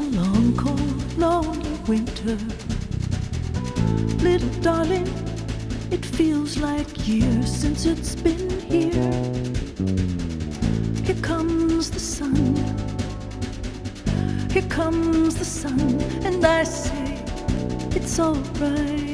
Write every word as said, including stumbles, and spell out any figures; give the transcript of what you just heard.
long, cold, lonely winter. Little darling, it feels like years since it's been here. Here comes the sun, here comes the sun, and I say it's alright.